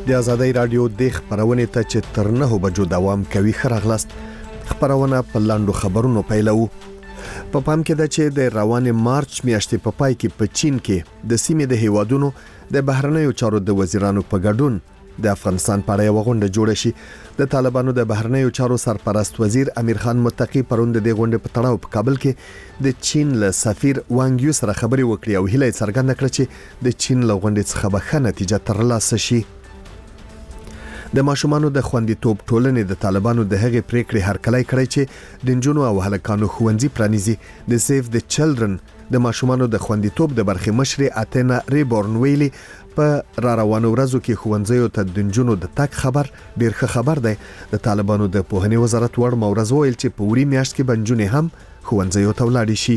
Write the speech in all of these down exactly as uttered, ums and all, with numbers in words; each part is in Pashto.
د آزادۍ رادیو د خبرونې ته چې تر نه بجو دوام کوي خراغلاست خبرونه په لاندو خبرونو پیلو. په پام کې ده چې د روان مارچ میاشتې په پای کې په چین کې د سیمې د هیوادونو د بهرنیو چارو د وزیرانو په ګډون د افغانستان په اړه یو غونډه جوړه شي. د طالبانو د بهرنیو چارو سرپرست وزیر امیر خان متقی پروند د غونډې په تړاو په کابل کې د چین له سفیر وانګ یو سره خبري وکړي او هیله څرګنده کړه چې د چین له غونډې څخه به ښه نتیجه ترلاسه شي. د ماشومانو د خوندیتوب ټولنې د طالبانو د هغې پریکړې هرکلی کړی چې د نجونو او هلکانو ښوونځي پرانیزي. د سیف د چلډرن د ماشومانو د خوندیتوب د برخې مشرې اتینا ریبورن ویلي په را روانو ورځو کې ښوونځیو ته د نجونو د تګ خبر ډیر ښه خبر دی. د طالبانو د پوهنې وزارت وړ مورز ویل چې په وړي میاشت کې بنجونې هم ښوونځیو ته ولاړې شي.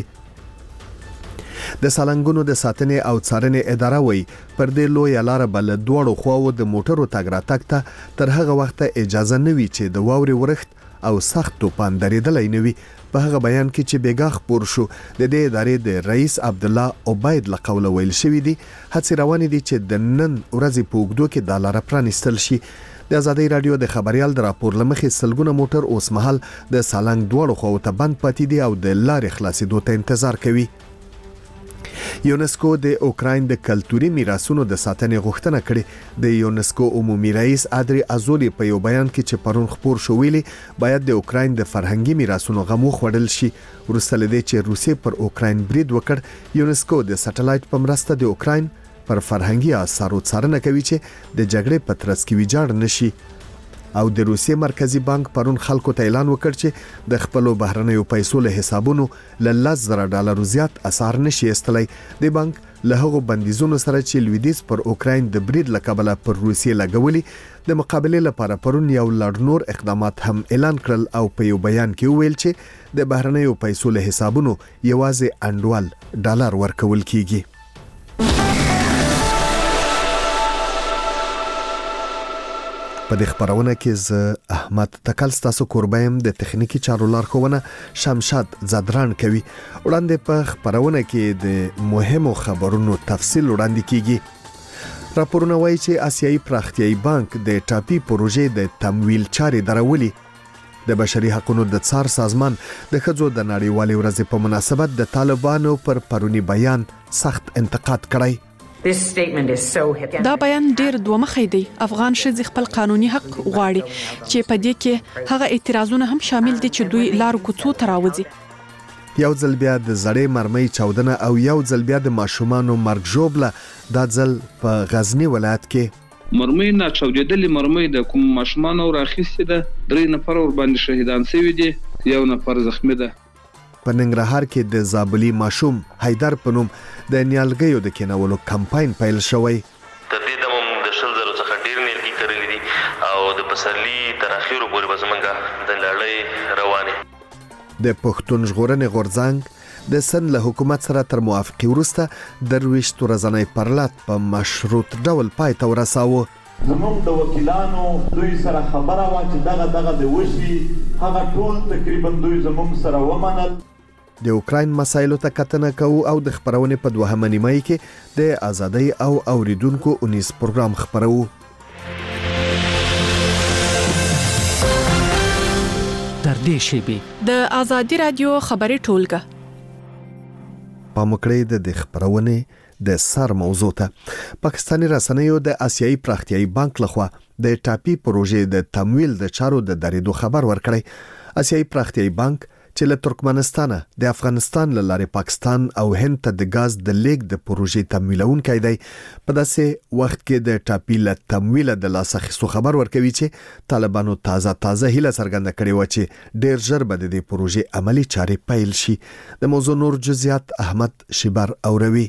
د سالنګونو د ساتنې او څارنې اداره وایي پر دې لوی لار بل دوړو خواو د موټرو تګ راتګ ته تر هغه وخت اجازه نه وي چې د واوري ورښت او سخت توپان درېدلای نه وي. په هغه بیان کې چې بیګا خبر شو د دې ادارې د رئیس عبد الله عبید له قوله ویل شوی دی هڅې روانې دي چې د نن ورځې په اوږدو کې د لار پرانیستل شي. د آزادۍ رادیو د خبريال د راپور لمخې سلګونه موټر اوس مهال د سالنګ دوړو خواو ته بند پاتې دي او د لارې خلاصېدو ته انتظار کوي. یونسکو د اوکراین د کلتوري میراثونو د ساتنې غوښتنه کړې. د یونسکو عمومي رئیس ادري ازولي په یو بیان کې چې پرون خبر شو ویلي باید د اوکراین د فرهنګي میراثونو غم وخوړل شي. وروسته لدې چې روسیې پر اوکراین برید وکړ یونسکو د سټلایټ په مرسته د اوکراین پر فرهنګي آثارو څارنه کوي چې د جګړې په ترڅ کې ویجاړ نشي. او د روسیې مرکزی بانک پرون خلکو ته اعلان وکړ چې د خپل بهرنیو پیسو له حسابونو ل لس زره ډالر زیات اثر نشي استلای. د بانک له هغو بندیزونو سره چې لویدیز پر اوکراین د برید لکبله پر روسیې لګولي د مقابله لپاره پرون یو لړ نور اقدامات هم اعلان کړل او په یو بیان کې ویل چې د بهرنیو پیسو له حسابونو یوازې انډوال ډالر ورکول کیږي. په دې خبرونه کې ز احمد تکل ستاسو کوربایم د تخنیکی چارو لارښوونه شمشاد زدران کوي. وړاندې په خبرونه کې د مهمو خبرونو تفصیل وړاندې کیږي. راپورونه وایي چې آسیایي پراختیایي بانک د ټاپي پروژې د تمویل چارې درولې. د بشري حقوقو د څار سازمان د ښځو د نړیوالې ورځې په مناسبت د طالبانو پر پرونی بیان سخت انتقاد کړی. دا بیان ډیر دوه مخی دی. افغان ښځې خپل قانوني حق غواړي چې په دې کې هغه اعتراضونه هم شامل دي چې دوی لارو کوڅو ته راوځي. یو ځل بیا د زړې مرمۍ چاودنه او یو ځل بیا د ماشومانو مرګ ژوبله دا ځل په غزنی ولایت کې مرمۍ نه چاودېدلې مرمۍ د کوم ماشومانو راخیستې ده. درې نفر ور باندې شهیدان شوي دي، یو نفر زخمی ده. په ننګرهار کې د زابلی ماشوم حیدر په نوم د نیالګیو د کینولو کمپاین پیل شوی. تر دې دمه د شل زرو څخه ډیر نیالګي کرلې دي او د پسرلي تر اخیرو پورې به زمونږ د لړۍ روانې. د پښتون ژغورنې غورځنګ د سن له حکومت سره تر موافقې وروسته درویشت ورځنی پرلط په مشروط ډول پای ته ورساوه. زموږ د وکیلانو دوی سره خبره وه چې دغه دغه د وشي هغه ټول تقریبا دوی زموږ سره ومنل. د اوکراین مسایلو ته کتنه کوو او د خبرونې په دوهمه نیمایي کې د آزادۍ او اوریدونکو اونیس پروګرام خبرو. تر دې شیبې د آزادۍ رادیو خبري ټولګه پاموکړې د خبرونې د سر موضوع ته. پاکستاني رسنیو د آسیایي پراختیایي بانک لخوا د ټاپي پروژې د تمویل د چارو د درېدو خبر ورکړی. آسیایي پراختیایي بانک چې له ترکمنستان د افغانستان له لارې پاکستان او هند ته د غاز د لیک د پروژې تمویلونکی دی. په داسې وخت کې د ټاپي له تمویل د لاسه اخیستو خبر ورکوي چې طالبانو تازه تازه هیله څرګنده کړې و چې ډیر ژر به د پروژې عملی چارې پیل شي. د موضوع نور جزئیات احمد شیبر اوروي.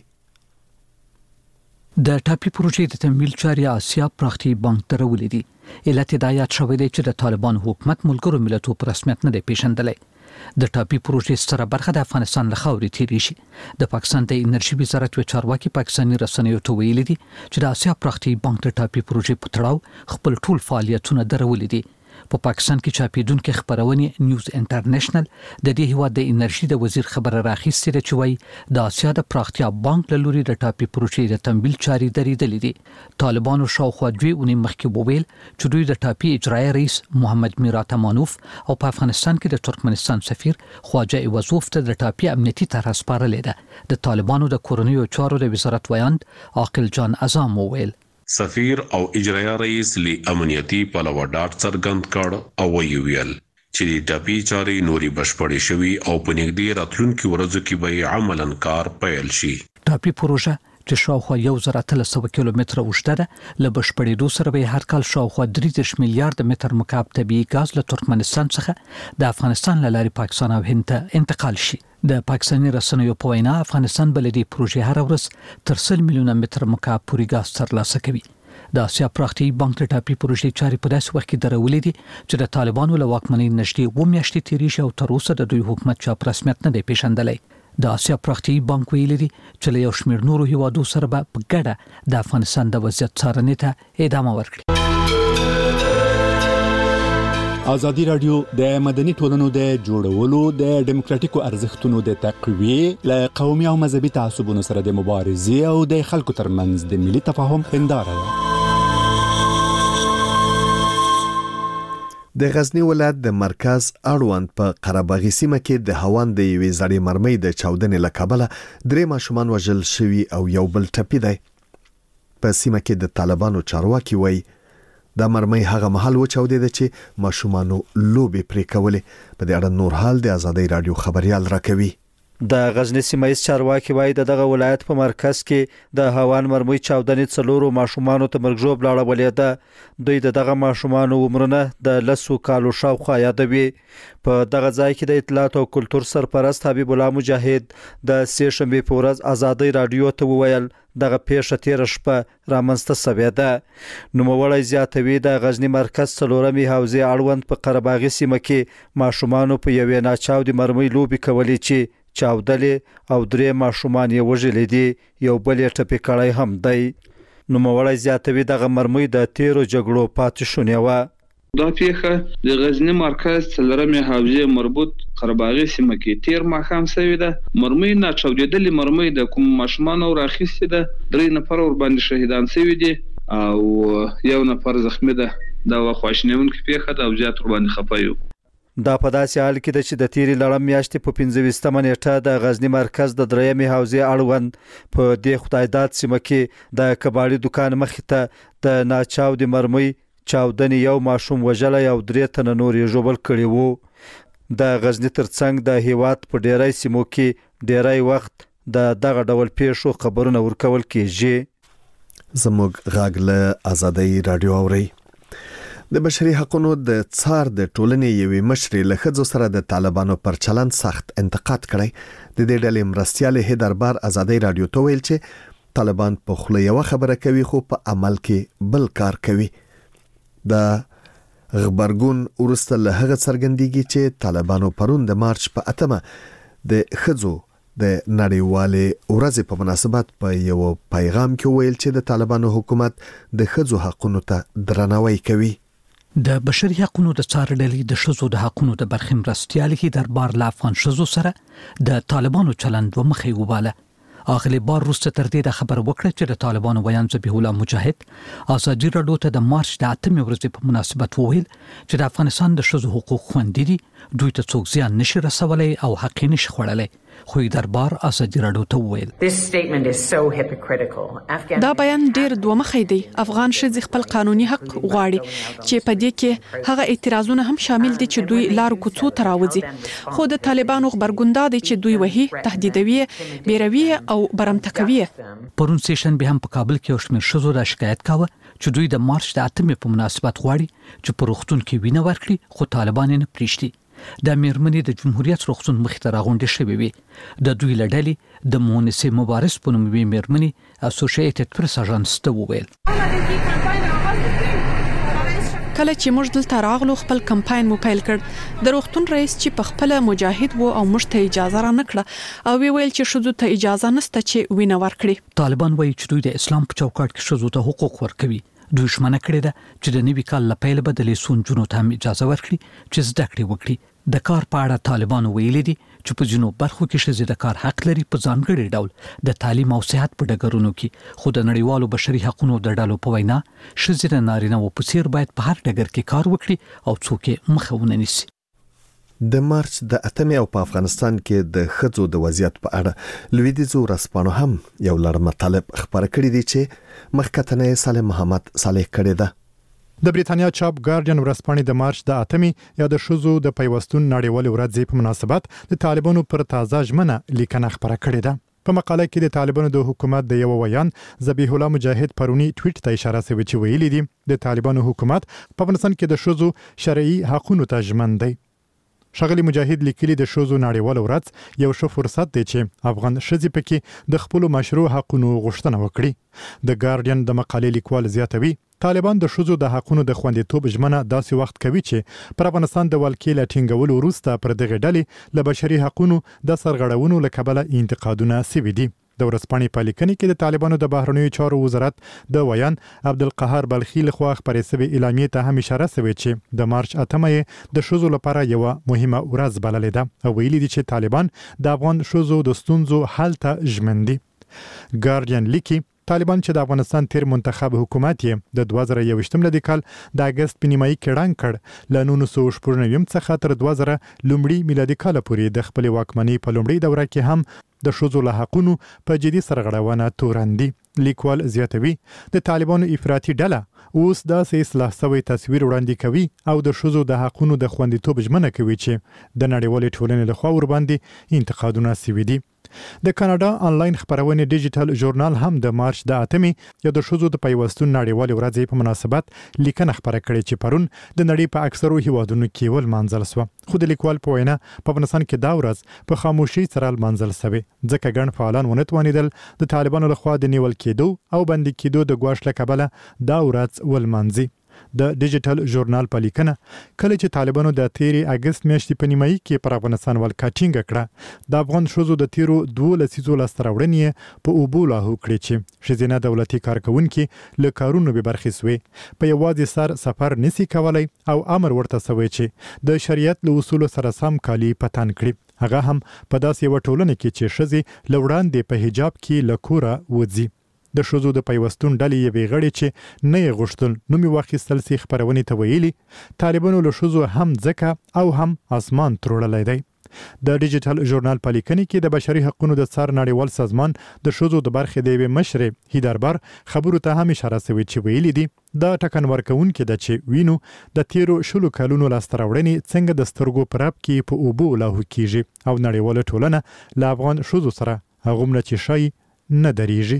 د ټاپي پروژې د تمویل چارې آسیا پراختیایي بانک درولې دي. علت هدایت شوی دی چې د طالبان حکومت ملګرو ملتونو په رسمیت نه دی پیژندلی. د ټاپي پروژې ستره برخه د افغانستان له خاورې تیری شي. د پاکستان د انرژي وزارت و چارواکي پاکستاني رسنیو ته ویلي دي چې د آسیا پراختیایي بانک د ټاپي پروژې په تړاو خپل ټول فعالیتونه درولې دي. په پاکستان کې چاپیدونکو خبرونه نیوز انټرنیشنل د دې هیواد د انرژي د وزیر خبره راخیستې چې وایي د آسیا د پراختیا بانک له لوري د ټاپي پروژې د تمویل چاري درېدلې دي. طالبانو شاوخوا دوی اونۍ مخکې وویل چې دوی د ټاپي اجرایي رئیس محمد میرات امانوف او په افغانستان کې د ترکمنستان سفیر خواجه ایوازوف ته د ټاپي امنیتي طرح سپارلې ده. د طالبانو د کورنیو چارو د وزارت ویاند عاقل جان اعظم وویل سفیر او اجرایي رئیس لی امنیتي پلوه ډاټ څرګند کړ او ویل چې د ټاپي چاري نوري بشپړې شوي او په نږدې راتلونکو ورځو کې به عملاً کار پیل شي. ټاپي پروژه چې شاوخوا یو زره اتلس سوه کیلومتره اوږده ده له بشپړېدو سره به هر کال شاوخوا درې دېرش میلیارډ متر مکعب طبیعي ګاز له ترکمنستان څخه د افغانستان له لارې پاکستان او هند ته انتقال شي. د پاکستاني رسنیو په وینا افغانستان بلدي پروژې هر ورځ تر سل میلیونه متر مکعب پورې ګاز ترلاسه کوي. د آسیا پراختي بانک د ټاپي پروژې چاري په داسې وخت کې درولې دي چې د طالبانو له واکمنۍ نږدې اوه میاشتې تیرې شي او تر اوسه د دوی حکومت چاپ رسمیت نه دی پیژندلی. د آسیا پراختي بانک ویلي دي چې له یو شمېر نورو هیوادو سره به په ګډه د افغانستان د وضعیت څارنې ته ادامه ورکړي. ازادي رادیو د مدني ټولنو د جوړولو د ډیموکراتیکو ارزښتونو د تقویې له قومي او مذهبي تعصبونو سره د مبارزې او د خلکو ترمنځ د ملي تفاهم هنداره ده. د غزنی ولایت د مرکز اړوند په قرهباغي سیمه کې د هوان د یوې زړې مرمۍ د چاودنې له کبله درې ماشومان وژل شوي او یو بل ټپي دی. په سیمه کې د طالبانو چارواکي وایي دا مرمۍ هغه مهال وچاودېده چې ماشومانو لوبې پرې کولې. په دې اړه نور حال د ازادۍ رادیو خبريال راکوي. د غزنی سیمه چارواکي وایي دغه ولایت په مرکز کې د هوان مرمۍ چاودنې څلورو ماشومانو ته مرګ ژوب لاړولې ده. دوی دغه ماشومانو عمرونه د لسو کالو شاوخوا یادوي. په دغه ځای کې د اطلاعات او کلتور سرپرست حبیب الله مجاهد د سې شنبې په ورځ ازادۍ رادیو ته وویل دغه پیښه تیر شپه رامنځته شوې ده. نوموړی زیاتوي د غزنی مرکز څلورمې حوزې اړوند په قرهباغي سیمه کې ماشومانو په یوې ناچاودې مرمۍ لوبې کولې چې چاودلې او درې ماشومان یې وژلې دي، یو بل یې ټپي کړی هم دی. نوموړی زیاتوي دغه مرمۍ د تیرو جګړو پاتې شونې وه. دا پیښه د غزنی مرکز څلورمې حوزې مربوط قرهباغي سیمه کې تیر ماښام شوې ده. مرمۍ ناچاودېدلې مرمۍ د کوم ماشومان راخیستې ده. درې نفر ور باندې شهیدان شوي دي او یو نفر زخمی ده. دا خواشینونکې پیښه ده او زیات ور باندې خفه یو. دا په داسې حال کې ده چې د تیرې لړم میاشتې په پنځه ویشتمه نیټه د غزنی مرکز د درېیمې حوزې اړوند په دې خدایداد سیمه کې د کباړي دکان مخې ته د ناچاودې مرمۍ چاودنې یو ماشوم وژلی او درې تنه نور یې ژوبل کړي وو. د غزنی ترڅنګ د هیواد په ډیری سیمو کې ډیری وخت د دغه ډول پیښو خبرونه ورکول کیږي. زموږ غږ له ازادۍ رادیو اوري. د بشري حقوقو د څار د ټولنې یوې مشرې له ښځو سره د طالبانو پر چلند سخت انتقاد کړی. د دې ډلې مرستیال هیدربار ازادۍ رادیو ته ویل چې طالبان په خوله یو خبره کوي خو په عمل کې بل کار کوي. د غبرګون ورسته له هغه څرګندېږي چې طالبانو پرون د مارچ په اتمه د ښځو د نړیوالې ورځې په مناسبت په یو پیغام کې ویل چې د طالبانو حکومت د ښځو حقوقو ته درناوی کوي. د بشري حقوقو د څار ډلې د ښځو د حقوقو د برخې مرستیال هیدربار له افغان ښځو سره د طالبانو چلند ومخې وباله. اغلی بار وروسته تر دې د خبر وکړه چې د طالبانو ویان ذبیح الله مجاهد ازادي رادیو ته د مارچ د اتمې ورځې په مناسبت وویل چې د افغانستان د ښځو حقوق خوندي دي، دوی ته څوک زیان نشي رسولی او حق یې نشي خوړلی. خو دربار ازادي رادیو ته وویل دا بیان ډیر دوه مخی دی. افغان ښځې خپل قانوني حق غواړي چې په دې کې هغه اعتراضونه هم شامل دي چې دوی لارو کوڅو ته راوځي. خو د طالبانو غبرګون دا دی چې دوی وهي، تهدیدوي، بیروي او برمته کوي. پرون سیشن به هم په کابل کې یو شمېر ښځو دا شکایت کاوه چې دوی د مارچ د اتمې په مناسبت غواړي چې په روغتون کې وینه ورکړي خو طالبان یې نه پریږدي. د میرمنې د جمهوریت روغتون مخې ته راغونډې شوې وي. د دوی له ډلې د مونسې مبارز په نوم یوې میرمنې اسوسییټډ پریس اژانس ته وویل کله چې موږ دلته راغلو خپل کمپاین مو پیل کړ. د روغتون رئیس چې په خپل مجاهد وو او موږ ته اجازه را نکړه او وی ویل چې ښځو ته اجازه نشته چې وینه ورکړي. طالبان وایي چې دوی د اسلام په چوکاټ کې ښځو ته حقوق ورکوي دوی شمنه کړې ده چې د نوي کال لپاره بدلې سونجونو ته هم اجازه ورکړي چې زده کړې وکړي. د کار په اړه طالبانو ویلي دي چې په ځینو برخو کې ښځې د کار حق لري په ځانګړي ډول د تعلیم او صحت په ډګرونو کې، خو د نړیوالو بشري حقوقو د ډلو په وینا ښځې د نارینه‌و په څیر باید په هر ډګر کې کار وکړي او څوک یې مخه ونه نیسي. د مارچ د اتمې او په افغانستان کې د ښځو د وضعیت په اړه لویدیځو ورځپاڼو هم یو لړ مطالب خبره کړې دي چې مخکتنه صالح محمد صالح کړې ده. د بریتانیا چاپ ګارډین ورځپاڼې د مارچ د اتمې یا د ښځو د پیوستون نړیوالې ورځې په مناسبت د طالبانو پر تازه ژمنه لیکنه خبره کړې ده. په مقاله کې د طالبانو د حکومت د یو ویان ذبیح الله مجاهد پرونی ټویټ ته اشاره شوی چې ویلي دي د طالبانو حکومت په افغانستان کې د ښځو شرعي حقوقو ته ژمن دی. ښاغلي مجاهد لیکلي د ښځو نړیوال ورځ یو ښه فرصت دی چې افغان ښځې پکې د خپل مشروع حقوقو غوښتنه وکړي. د ګارډین د مقالې لیکوال زیاتوي طالبان د ښځو د حقوقو د خوندیتوب ژمنه داسې وخت کوي چې پر افغانستان د ولکې لا ټینګولو وروسته پر دغه ډلې له بشري حقوقو د سرغړونو له کبله انتقادونه سوي دي. د ورځپاڼې په لیکنه کې د طالبانو د بهرنیو چارو وزارت د ویان عبدالقهار بلخي لخوا خبرې شوې اعلامیې ته هم اشاره شوې چې د مارچ اتمه د ښځو لپاره یو مهمه ورځ بللې ده او ویلي دي چې طالبان د افغان ښځو د ستونزو حل ته ژمن دي. ګارډین لیکي طالبان چې د افغانستان تیر منتخب حکومت یې د دوه زره یوویشتم لدی کال د اگست په نیمایي کې ړنګ کړ، له نولس سوه شپږ نوي څخه تر دوه زره لومړي میلادي کال پورې د خپل واکمنۍ په لومړي دوره کې هم د ښځو له حقوقو په جدي سرغړونه تورندي. لیکوال زیاتوي د طالبانو افراطي ډله اوس داسې اصلاح شوی تصویر وړاندې کوي او د ښځو د حقوقو د خوندیتوب ژمنه کوي چې د نړیوالې ټولنې لخوا ورباندې انتقادونه شوي دي. د کاناډا آنلاین خبرونه ډیجیټل ژورنال هم د مارچ د اتمې یا د ښځو د پیوستون نړیوالې ورځې په مناسبت لیکنه خبره کړې چې پرون د نړۍ په اکثرو هیوادونو کې ولمانځل شوه، خو د لیکوال په وینا په افغانستان کې دا ورځ په خاموشي سره لمانځل شوې ځکه ګڼ فعالان ونه توانېدل د طالبانو لخوا د نیول کېدو او بندي کېدو د ګواښ له کبله دا ورځ ولمانځي. د ډیجیټل ژورنال په لیکنه کله چې طالبانو د تیری اگست میاشتې په نیمایي کې پر افغانستان ولکه ټینګه کړه، د افغان ښځو د تیرو دوه لسیزو لاسته راوړنې په اوبو لاهو کړې چې ښځینه دولتي کارکونکي له کارونو به برخې سوې، په یوازې سر سفر نسی کولای او امر ورته شوی چې د شریعت له اصولو سره سم کالي پتن کړي. هغه هم په داسې یو ټولنه کې چې ښځې له وړاندې په حجاب کې له کوره وځي. د ښځو د پیوستون ډلې یوې غړي چې نه یې غوښتل نوم یې واخیستل سي خبرونې ته ویلي طالبانو له ښځو هم ځکه او هم اسمان تروړلی دی. د ډیجیټل ژورنال په لیکنه کې د بشري حقوقو د څار نړیوال سازمان د ښځو د برخې د یوې مشرې هیدربر خبرو ته هم اشاره شوې چې ویلي دي دا ټکن ورکوونکې ده چې وینو د تیرو شلو کلونو لاسته راوړنې څنګه د سترګو په رپ کې په اوبو لاهو کیږي او نړیواله ټولنه له افغان ښځو سره هغومره چې شي نه درېږي.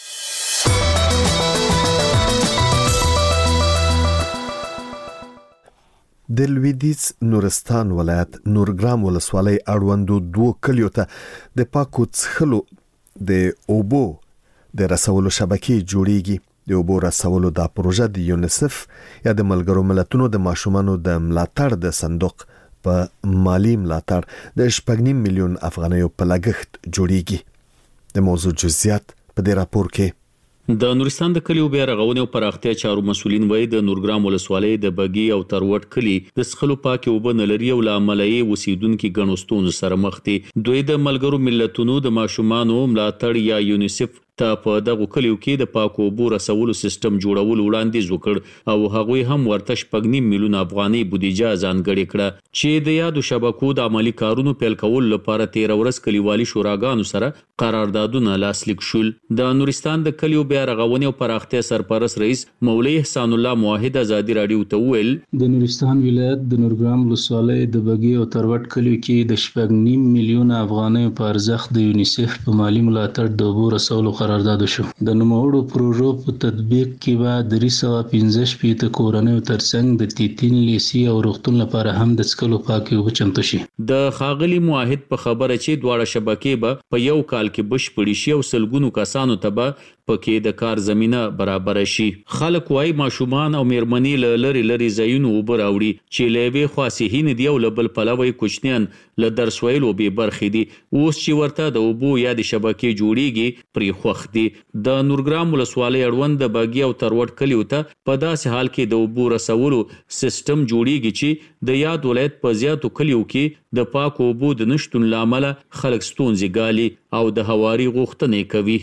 د لویدیځ نورستان ولایت نورګرام ولسوالۍ اړوندو دوه کلیو ته د پاکو څښلو د اوبو د رسولو شبکې جوړیږي. د اوبو رسولو دا پروژه د یونیسف یا د ملګرو ملتونو د ماشومانو د ملاتړ د صندوق په مالی ملاتړ د شپږ نیم میلیون افغانیو په لګښت جوړیږي. د موضوع جزئیات په دې راپور کې د نورستان د کلیو بیا رغونې او پراختیا چارو مسولین وایي د نورګرام ولسوالۍ د بګي او تروټ کلی د څښلو پاکې اوبه نه لري او له امله یې اوسیدونکي ګڼو ستونزو سره مخ دي. دوی د ملګرو ملتونو د ماشومانو ملاتړ یا یونیسف ته په دغه کلیو کې د پاکو اوبو رسولو سیستم جوړول وړاندیز وکړ او هغوی هم ورته شپږ نیم میلیون افغاني بودیجه ځانګړې کړه چې د یادو شبکو د عملي کارونو پیل کولو لپاره تیر ورځ کلیوالي شوراګانو سره قراردادونه لاسلیک شول. د نورستان د کلیو بیا رغونې او پراختیا سرپرست رئیس مولوی احسان الله موحد ازادي رادیو ته ویل د نورستان ولایت د نورګرام ولسوالۍ د بګي او تروټ کلیو کې د شپږ نیم میلیون افغاني په ارزښت د یونیسف په مالی ملاتړ د اوبو رسولو قرارداد شو. د نوموړو پروژو په تطبیق کې به درې سوه پنځه شپېته کورنیو ترڅنګ د تیتین لیسي او روغتون لپاره هم د څښلو پاکې اوبه چمتو شي. د ښاغلي موحد په خبره چې دواړه شبکې به په یو کال کې بشپړې شي او سلګونو کسانو ته به پکې د کار زمينه برابر شي. خلک وايي ماشومان او میرمنې له لری لری ځایونو اوبه راوړي چې له یوې خوا صحي نه دي او له بل پلوه یې کوچنیان له درس ویلو به برخې دي. اوس چې ورته د اوبو یا د شبکې جوړیږي پرې خوښ دي. د نورګرام ولسوالۍ اړوند د باګي او تروټ کلیو ته په داسې حال کې د اوبو رسولو سیستم جوړیږي چې د یاد ولایت په زیاتو کلیو کې د پاکو اوبو د نشتون لامل خلک ستونزې ګالي او د هواري غوښتنې کوي.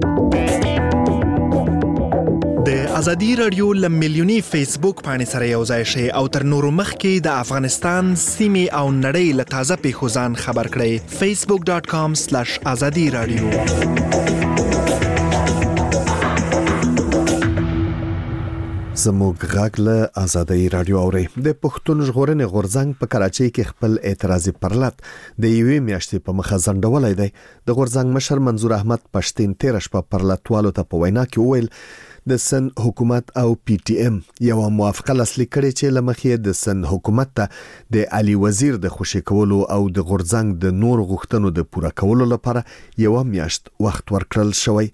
د ازادي رادیو ل ملیونی فیسبوک باندې سره یو ځای شي او تر نورو مخکې د افغانستان سیمې او نړۍ له تازه پیښو ځان خبر کړئ. facebook dot com slash azadi radio. زموږ غږ له ازادي رادیو اوري. د پښتون ژغورنې غورځنګ په کراچۍ کې خپل اعتراضي پرلط د یوې میاشتې په مخه ځنډولای دی. د غورځنګ مشر منظور احمد پښتين تیر شپه پرلطوالو ته په وینا کې وویل د سن حکومت او پی ټی ایم یو موافقه لاسلیک کړي چې لمخې د سن حکومت ته د علي وزیر د خوشی کولو او د غورځنګ د نور غوښتنو د پوره کولو لپاره یو میاشت وخت ورکړل شوی.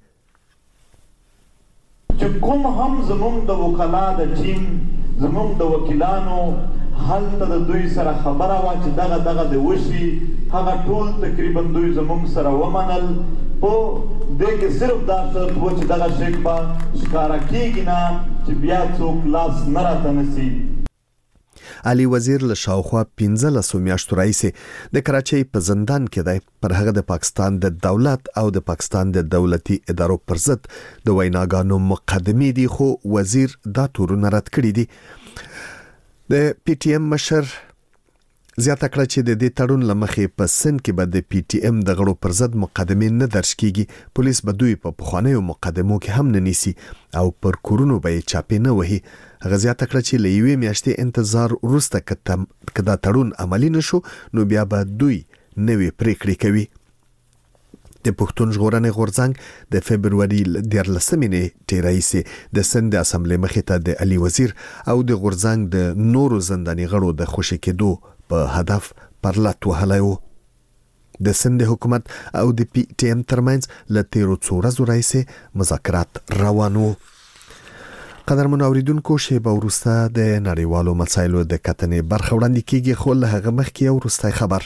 چې کوم هم زموږ د وکلا د ټیم زموږ د وکیلانو هلته د دوی سره خبره وا چې دغه دغه د وشي هغه ټول تقریبا دوی زموږ سره ومنل. په دې کې صرف دا شرط و چې دغه شیک به ښکاره کېږي نه چې بیا څوک لاس نه راته نسي. علي وزیر له شاوخوا پنځلسو میاشتو راهیسې د کراچۍ په زندان کې دی. پر هغه د پاکستان د دولت او د پاکستان د دولتي ادارو پر ضد د ویناګانو مقدمې دي، خو وزیر دا تورونه رد کړي دي. د پی ټی ایم مشر زیاته کړه چې د دې تړون لمخې په سن کې به د پی ټی ایم د غړو پر ضد مقدمې نه درج کیږي. پولیس به دوی په پخوانیو مقدمو کې هم نه نیسي او پر کورونو به یې چاپې نه وهي. هغه زیاته کړه چې له یوې میاشتې انتظار وروسته که دا تړون عملي نشو نو بیا به دوی نوې پریکړې کوي. د پښتون ژغورنې غورځنګ د فبروري دیارلسمې نیټې راهیسې د سند د اسمبلۍ مخې ته د علي وزیر او د غورځنګ د نورو زنداني غړو د خوشي کېدو په هدف پرلط وهلی و. د سند حکومت او د پی ټی ایم ترمنځ له تیرو څو ورځو راهیسې مذاکرات روان وو. قدرمنو اوریدونکو، شیبه وروسته د نړیوالو مسایلو د کتنې برخه وړاندې کیږي، خو له هغه مخکې یو وروستی خبر.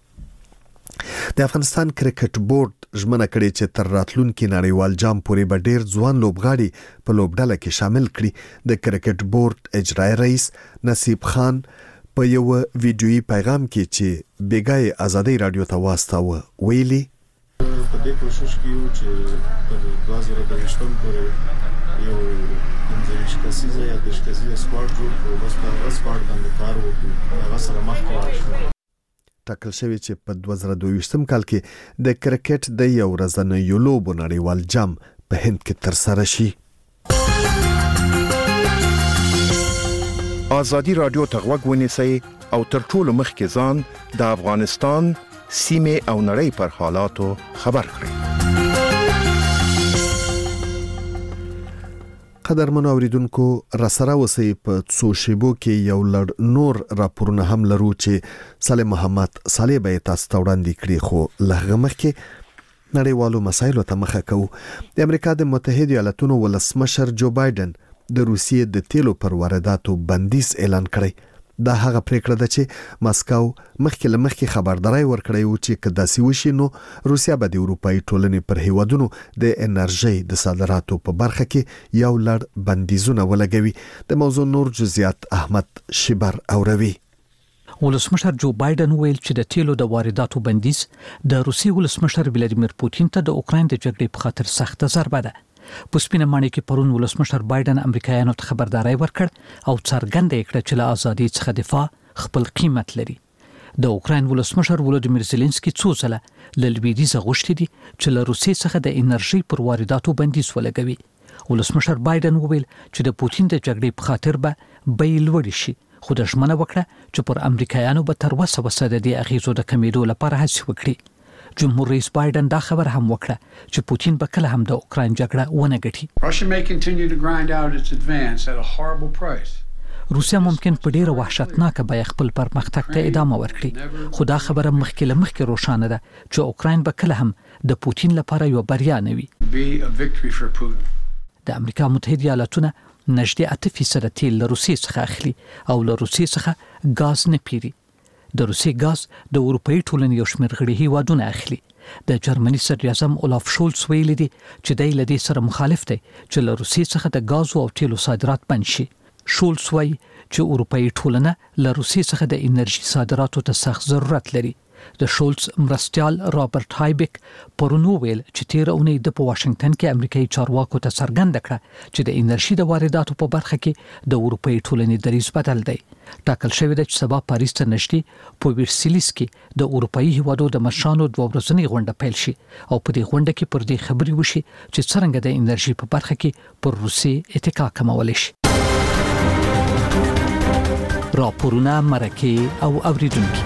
د افغانستان کرکټ بورډ ژمنه کړې چې تر راتلونکي نړیوال جام پورې به ډیر ځوان لوبغاړي په لوبډله کې شامل کړي. د کرکټ بورډ اجرایي رئیس نصیب خان په یو ویډیویي پیغام کې چې بیګای ازادي رادیو ته واستاوه ویلي په دې کوشش کیو چې تر دوه زره دویشتم پورې یو پنځه کسیزه یا دېرش کسیزه سکواډ جوړ کړو. بس په هغه سکواډ باندې کار وکړو، هغه سره مخکې لاړ شو. ټاکل شوی چې په دوه زره دویشتم کال کې د کرکټ د یو ورځنیو لوبو نړیوال جام په هند کې ترسره شي. ازادي رادیو ته غوږ ونیسئ او تر ټولو مخکې ځان د افغانستان سیمې او نړۍ پر حالاتو خبر کړئ. قدرمنو اوریدونکو، راسره اوسئ. په څو شیبو کې یو لړ نور راپورونه هم لرو چې سالم محمد صالح به تاسو ته وړاندې کړي، خو له هغه مخکې نړیوالو مسایلو ته مخه کوو. د امریکا د متحده ایالاتونو ولسمشر جو بایدن د روسیې د تیلو پر وارداتو بندیز اعلان کړی. دا هغه پریکړه ده چې ماسکو مخکې له مخکې خبرداري ورکړی و چې که داسې وشي نو روسیا به د اروپایي ټولنې پر هیوادونو د انرژي د صادراتو په برخه کې یو لړ بندیزونه ولګوي. د موضوع نور جزئیات احمد شبر اوروي. ولسمشر جو بایدن ویل چې د تیلو د وارداتو بندیز د روسي ولسمشر ولادیمیر پوتین ته د اوکراین د جګړې په خاطر سخته ضربه ده. په سپینه ماڼۍ کې پرون ولسمشر بایدن امریکایانو ته خبرداري ورکړ او څرګنده کړه چې له ازادي څخه دفاع خپل قیمت لري. د اوکراین ولسمشر ولادیمیر زيلنسکي څو ځله له لویدیځه غوښتي دي چې له روسیې څخه د انرژي پر وارداتو بندیز ولګوي. ولسمشر بایدن وویل چې د پوتین د جګړې په خاطر به بیې لوړې شي، خو د ژمنه وکړه چې پر امریکایانو به تر وسه وسه د دې اغیزو د کمیدو لپاره هڅې وکړي. جمهور رئیس بایدن دا خبر هم وکړه چې پوتین به کله هم د اوکراین جګړه ونه ګټي. روسیا ممکن په ډیره وحشتناکه بیه خپل پرمختګ ته ادامه ورکړي، خو دا خبره مخکې له مخکې روښانه ده چې اوکراین به کله هم د پوتین لپاره یو بریا نه وي. د امریکا متحده ایالاتونه نږدې اته فیصده تیل له روسیې څخه اخلي او له روسیې څخه ګاز نه پیري. د روسي ګاز د اروپאי ټولنې یو شمېر غړي هیوادونه اخلي. د جرمني صدر اعظم اولاف شولز ویلي دي چې د لدې سره مخالف دی چې له روسي څخه د غاز او تیلو صادرات بند شي. شولز وایي چې اروپאי ټولنه له روسي څخه د انرژي صادراتو ته سخت ضرورت لري. د شولز مرستيال رابرټ هایبک پرونو ویل چې تیر اونۍ د په واشنگټن کې امریکایي چارواکو ته څرګنده کړه چې د انرژي د وارداتو په برخه کې د اروپאי ټولنې دریځ بدل دی. ټاکل شوی دی چې سبا پاریس ته نږدې په ورسیلیس کې د اروپאי هیوادو د مشرانو دوه ورځنۍ غونډه پیل شي او په دې غونډه کې پر دې خبرې وشي چې څنګه د انرژي په برخه کې پر روسي اتکا کمول شي. راپورونه مرکه او اوریدونکو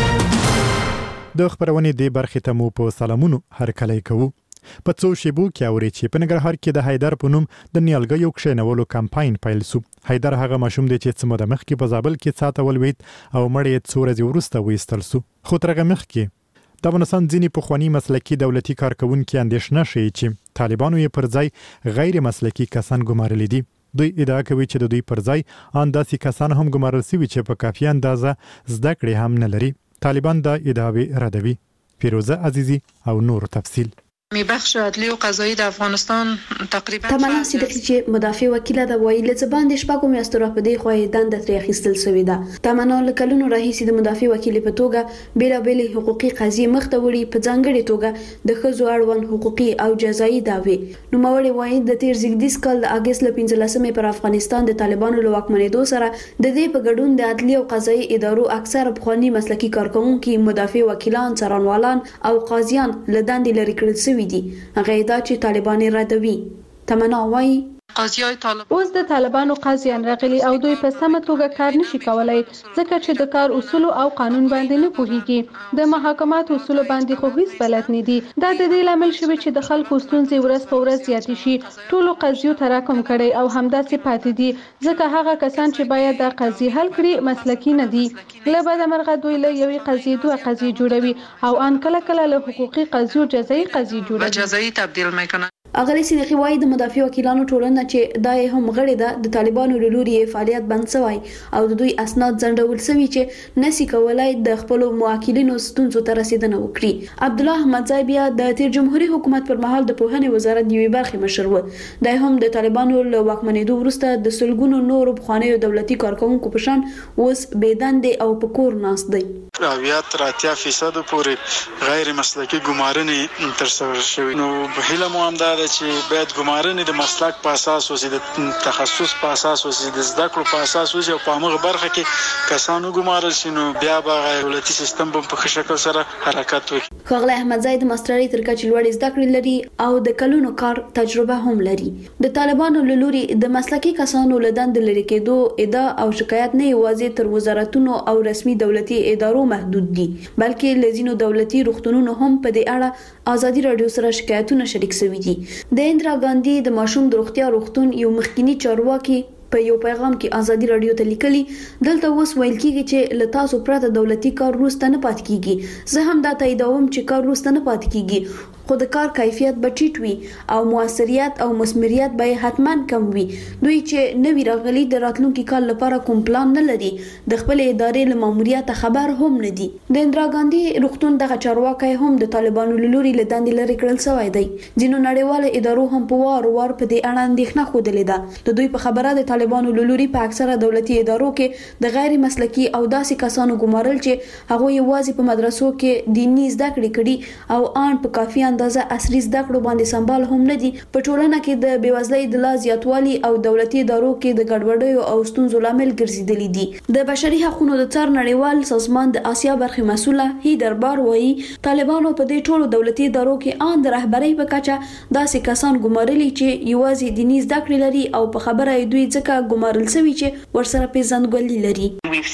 د خبرونې د برخې ته مو په سلامونو هرکلی کوو. په څو شیبو کې اوري چې په ننګرهار کې د حیدر په نوم د نیالګیو کښینولو کمپاین پیل شو. حیدر هغه ماشوم دی چې څه موده مخکې په زابل کې ساته ولوید او مړ یې څو ورځې وروسته وایستل شو. خو تر هغه مخکې د افغانستان ځینې پخواني مسلکي دولتي کارکونکي اندېښنه ښیي چې طالبانو یې پر ځای غیر مسلکي کسان ګمارلي دي. دوی ادعا کوي چې د دوی پر ځای ان داسې کسان هم ګمارل شوي چې په کافي اندازه زده کړې هم نه لري. طالبان دا ادعاوې ردوي. فیروزه عزیزی او نور تفصیل. می بخش عدلی و قضایی د افغانستان تقریبا تمنا صدقی چې مدافع وکیل د وایي له ځبان د شپږو میاشتو را پدې خوې دند تر اخیستل شوې ده. تمنا لکلونو راهیسي د مدافع وکیل په توګه بیل بیل حقوقي قضیې مخته وړي، په ځانګړي توګه د خزو اړوند حقوقي او جزایي دعوی. نو موري وایي د تیر زیږدیز کال د اگست ل پنځلسمې پر افغانستان د طالبانو له واکمنېدو سره د دې په ګډون د عدلی او قضایي ادارو اکثر پخوانی مسلکي کارکونکي مدافع وکیلان، څارنوالان او قاضیان له دندې لري کړل شوي دي. هغه دا چې طالبان ردوي. تمنا وایي قاضیای طالب اوس د طالبانو قاضیان راغلي او دوی په سمه توګه کار نشي کولای ځکه چې د کار اصول او قانون باندې نه پوهیږي. د محاکمات اصول باندې خو هیڅ بلد نه دي. دا د دې لامل شوی چې د خلکو ستونزې ورځ په ورځ زیاتې شي. ټولو قاضیو تراکم کړي او همداسې پاتې دي ځکه هغه کسان چې باید د قضیې حل کړي مسلکي نه دي. له بده مرغه دوی له یوې قضیې دوه قضیې جوړوي او ان کله کله له حقوقي قضیو جزایي قضیې جوړوي. جزایي تبدیل میکنه. اغلی سینخي وایي د مدافع وکیلانو ټولنه چې دای هم غړي ده د طالبانو له لوري فعالیت بند شوی او د دوی اسناد ځنډول شوی چې نسی کولای د خپل موکلینو ستونزو ته رسیدنه وکړي. عبد الله احمدزای بیا د تیر جمهوریت حکومت پر مهال د پوهنې وزارت یوې برخې مشر و. دای هم د طالبانو له واکمنېدو وروسته د سلګونو نورو پخوانیو دولتي کارکونکو په شان اوس بېدندې او په کور ناست دی. اویا تر اتیا فیصد پورې غیر مسلکي ګمارنې ترسره شوې. نو هیله مو هم دا ده چې باید ګمارنې د مسلک په اساس وسي، د تخصص په اساس وسي، د زده کړو په اساس وسي او په هغه برخه کې کسانو ګمارل شي نو بیا به دولتي سیستم په ښه شکل سره حرکت وکړي. خغله احمدزای د ماسترۍ تر کچې لوړې زده کړې لري او د کلونو کار تجربه هم لري. د طالبانو له لوري د مسلکي کسانو له دند لري کېدو ادعا او شکایت نه یوازې تر وزارتونو او رسمي دولتي ادارو محدود دي بلکې لزینو دولتي روغتونونو هم په دې اړه ازادي رادیو سره شکایتونه شریک شوي دي. د اندرا ګاندی د ماشوم د روغتیا روغتون یو مخکینی چارواکي په یو پیغام کې ازادي رادیو ته لیکلي دلته اوس ویل کیږي چې له تاسو پرته دولتي کار روسته نه پات کیږي. زه هم دا تاییدوم چې کار روسته نه پات کیږي خو د کار کیفیت به ټیټ وي او موثریت او مسمریت به حتما کم وي. دوی چې نوی راغلي د راتلونکي کال لپاره کوم پلان نه لري، د خپل ادارې له ماموریت خبر هم نه دي. د اندرا ګاندی روغتون دغه چارواکي هم د طالبانو له لوري له دندې لري کړل شوی دی. ځینو نړیوال ادارو هم په وار وار په دې اړه اندېښنه خوده ده. د دوی په خبره د طالبانو له لوري په اکثره دولتي ادارو کې د غیر مسلکي او داسې کسانو ګمارل چې هغه یوازې په مدرسو کې دیني زده کړې کړي او ان په کافي اندازه عصري زده کړو باندې سمبال هم نه دي. په ټولنه کې د بیوزلۍ د لا زیاتوالي او دولتي ادارو کې د ګډوډیو او ستونزو لامل ګرځیدلي دي. د بشري حقوقو د څار نړیوال سازمان د آسیا برخې مسوله هی دربار وایي طالبانو په دې ټولو دولتي ادارو کې ان د رهبرۍ په کچه داسې کسان ګمارلي چې یوازې دیني زده کړې لري او په خبره دوی ځکه ګمارل شوی چې ورسره پیژندګلوي لري.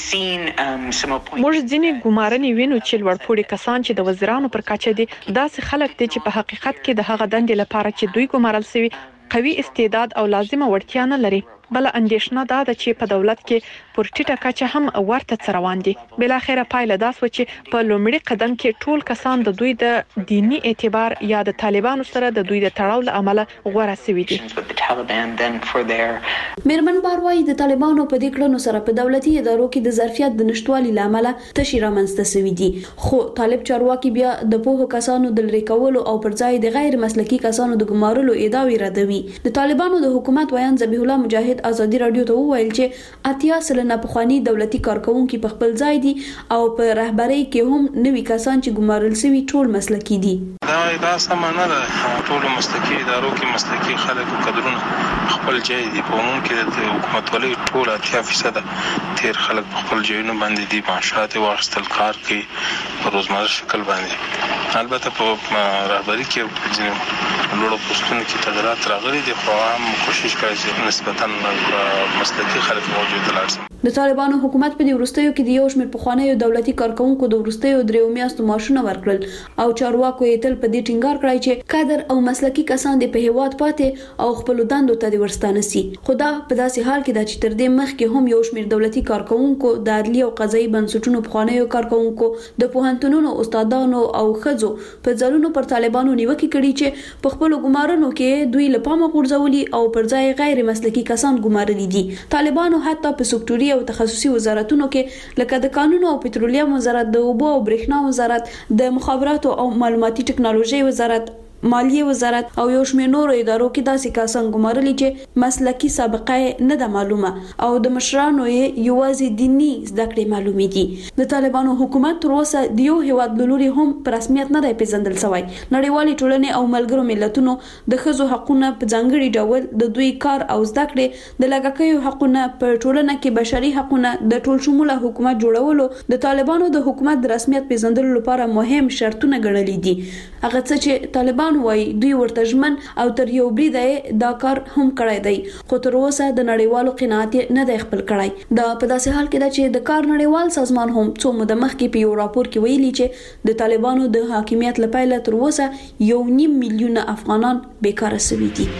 موږ ځینې ګمارنې وینو چې لوړپوړي کسان چې د وزیرانو پر کچه دي داسې خلک دي چې په حقیقت کې د هغه دندې لپاره چې دوی ګمارل شوی قوي استعداد او لازمه وړتیا نه لري. بل اندیشنه دا ده چې په دولت کې پر ټیټه کچه هم ورته روان دي. بل اخره پایله دا سو چې په لومړي قدم کې ټول کسان د دوی د دینی اعتبار یا د طالبانو سره د دوی د تړاو له امله غوړه سوي دي. میرمن باروي د طالبانو په دې کړنو سره په دولتي ادارو کې د ظرفیت د نشټوالي لامل تشي رامنځته سوي دي. خو طالب چارواکي بیا د پوهو کسانو د لری کولو او پر ځای د غیر مسلکي کسانو د ګمارلو ادعاوی ردوي. د طالبانو د حکومت ویان ذبیح الله مجاهد ازادي رادیو ته وویل چې اتیا سلنه پخوانی دولتي کارکونکو په خپل ځای دي او په رهبرۍ کې هم نوي کسان چې ګمارل سوي ټول مسلکي دي. دا دا سمانه ده ټول مسلکي ادارو کې مسلکي خلک او کډرونه خپل ځای دي. په عموم کې د حکومت ولې ټول اتیا فیصد تیر خلک خپل ځایونه باندې دي معاشات واخیستل کار کوي په روزمره شکل باندې. البته په رهبرۍ کې په ځینو لوړو پوسټونو کې تغیرات راغلي دي خو هم کوشش کوي چې نسبتاً مسلکي خلک موجود لارسي. د طالبانو حکومت په دې ورستیو کې د یو شمېر پخوانیو دولتي کارکونکو د ورستیو دریو میاشتو معاشونه ورکړل او چارواکو یې تل په دې ټینګار کړی چې کادر او مسلکي کسان د په هیواد پاتې او خپل دندو ته د ورستانه سي. خدا په داسې حال کې دا چې تر دې مخکې هم یو شمېر دولتي کارکونکو د عدلي او قضایي بنسټونو پخوانیو کارکونکو د پوهنتونونو استادانو او خځو په ځلونو پر طالبانو نیوکه کړې چې په خپل ګمارنو کې دوی له پامه غورځولي او پر ځای غیر مسلکي کسان ګمارلي دي. طالبانو حتی په سکتوري او تخصصي وزارتونو کې لکه د قانون او پټرولیم وزارت، د اوبو او برېښنا وزارت، د مخابراتو او معلوماتي ټکنالوژي وزارت، مالیه وزارت او یو شمېر نورو ادارو کې داسې کسان ګمارلي چې مسلکي سابقه نه ده معلومه او د مشرانو یې یوازې دینی زده کړې معلومې دي. د طالبانو حکومت تر اوسه د یو هیواد لوري هم په رسمیت نه دی پیژندل شوی. نړیوالې ټولنې او ملګرو ملتونو د ښځو حقوقونه په ځانګړي ډول د دوی کار او زده کړې د لږکیو حقوقونه په ټولنه کې بشري حقوقونه د ټول شموله حکومت جوړولو د طالبانو د حکومت د رسمیت پیژندلو لپاره مهم شرطونه ګڼلي دي. هغه څه چې طالبان وای دوی ورته ژمن او تر یو بریده دا کار هم کړی دی خو تر اوسه د نړیوالو قناعت نه دی خپل کړی. دا په داسې حال کې ده چې د کار نړیوال سازمان هم څو موده مخکې په یو راپور کې ویلي چې د طالبانو د حاکمیت لپاره تر اوسه یو نیم میلیون افغانان بیکاره شوي دي.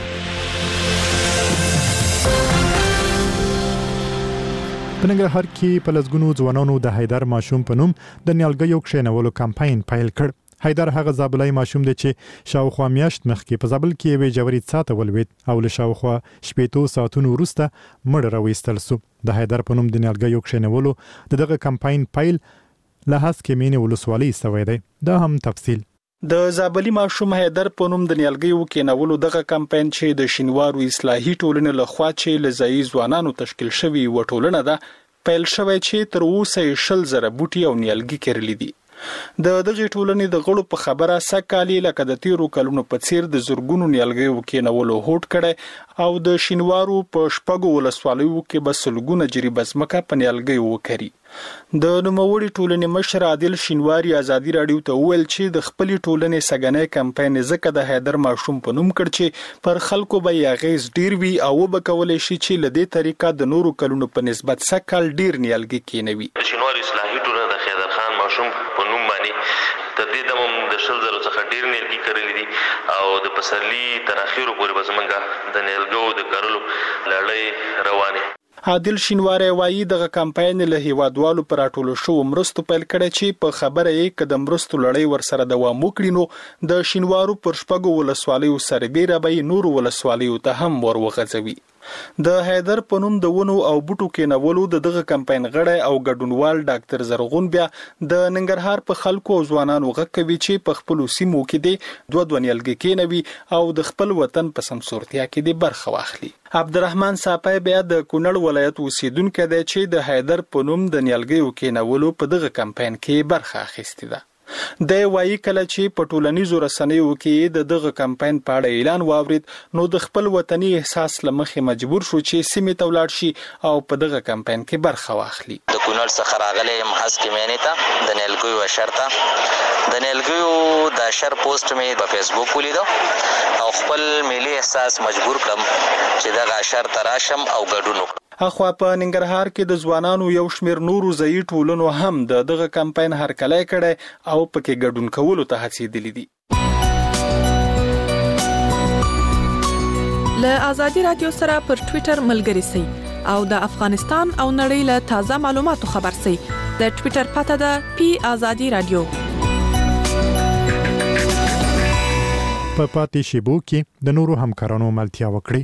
په ننګرهار کې په لسګونو ځوانانو د حیدر ماشوم په نوم د نیالګیو کښېنولو کمپاین پیل کړ. حیدر هغه زابلای ماشوم دی چې شاوخوا میاشت مخکې په زابل کې یوې جوړې څاته ولوید او له شاوخوا شپېتو ساعتونو وروسته مړ راوېستل سو. د حیدر په نوم د نیالګیو کښېنولو د دغه کمپاین پیل له هسکې مینې ولسوالۍ سوی دی. دا هم تفصیل. د زابلی ماشوم حیدر په نوم د نیالګیو کېنولو دغه کمپاین چې د شینوارو اصلاحي ټولنې لخوا چې لزایي ځوانانو تشکیل شوی و ټولنه ده پیل شوی چې تر اوسه شل زره بوټي او نیالګي کرلي دي. د دغه ټولنې د غړو په خبره سکالي لکه د تیرو کلونو په څیر د زورګونو نیالګیو کېنولو هوډ کړي او د شینوارو په شپږو ولسوالیو کې به سلګونه جریبه ځمکه په نیالګیو وکړي. د نوموړي ټولنې مشر عادل شینواری ازادي رادیو ته وویل چې د خپلې ټولنې سګنې کمپاین ځکه د حیدر ماشوم په نوم کړ چې پر خلکو به یې اغیز ډیر وي او به کولای شي چې له دې طریقه د نورو کلونو په نسبت سکل ډیر نیالګي کېنوي. شینواری اصلاحي ټولنه د حیدر خان ماشوم په نوم باندې تر دې دمم د شل زرو څخه ډیر نیالګي کرلي دي او د پسرلي تر اخیرو پورې به زمونږ د نیالګیو د کرلو لړۍ روانه. عادل شینواری وایي دغه کمپاین له هیوادوالو پر راټولو شوو مرستو پیل کړی چې په خبره یې که د مرستو لړۍ ورسره دوام وکړي نو د شینوارو پر شپږو ولسوالیو سربیره به یې نورو ولسوالیو ته هم ور وغځوي. د حیدر په نوم د ونو او بوټو کېنولو د دغه کمپاین غړی او ګډونوال ډاکټر زرغون بیا د ننګرهار په خلکو او ځوانانو غږ کوي چې په خپلو سیمو کې د دوه دوه نیالګي کېنوي او د خپل وطن په سمسورتیا کې د برخه واخلي. عبدالرحمن صاپای بیا د کونړ ولایت اوسیدونکی دی چې د حیدر په نوم د نیالګیو کېنولو په دغه کمپاین کې برخه اخیستې ده. د وایي کله چې په ټولنیزو رسنیو کې د دغه کمپاین په اړه اعلان واورید نو د خپل وطني احساس لمخې مجبور شو چې سیمې ته ولاړ شي او په دغه کمپاین کې برخه واخلي. د کونړ څخه راغلی یم هسکې مینې ته د نیالګیو اشر ته د نیالګیو د اشر پوسټ مې په فیسبوک ولیدو او خپل ملي احساس مجبور کړم چې دغه اشر ته راشم او ګډون وکړم. اخوا په ننګرهار کې د ځوانانو یو شمېر نورو ځایي ټولنو هم د دغه کمپاین هرکلی کړی او پکې ګډون کولو ته هڅېدلي دي. له ازادي رادیو سره پر ټویټر ملګري سئ. او د افغانستان او نړۍ له تازه معلوماتو خبر سي. د ټوئیټر پته ده پی آزادي رادیو. په پاتې شیبو کې د نورو همکارانو ملتیا وکړي.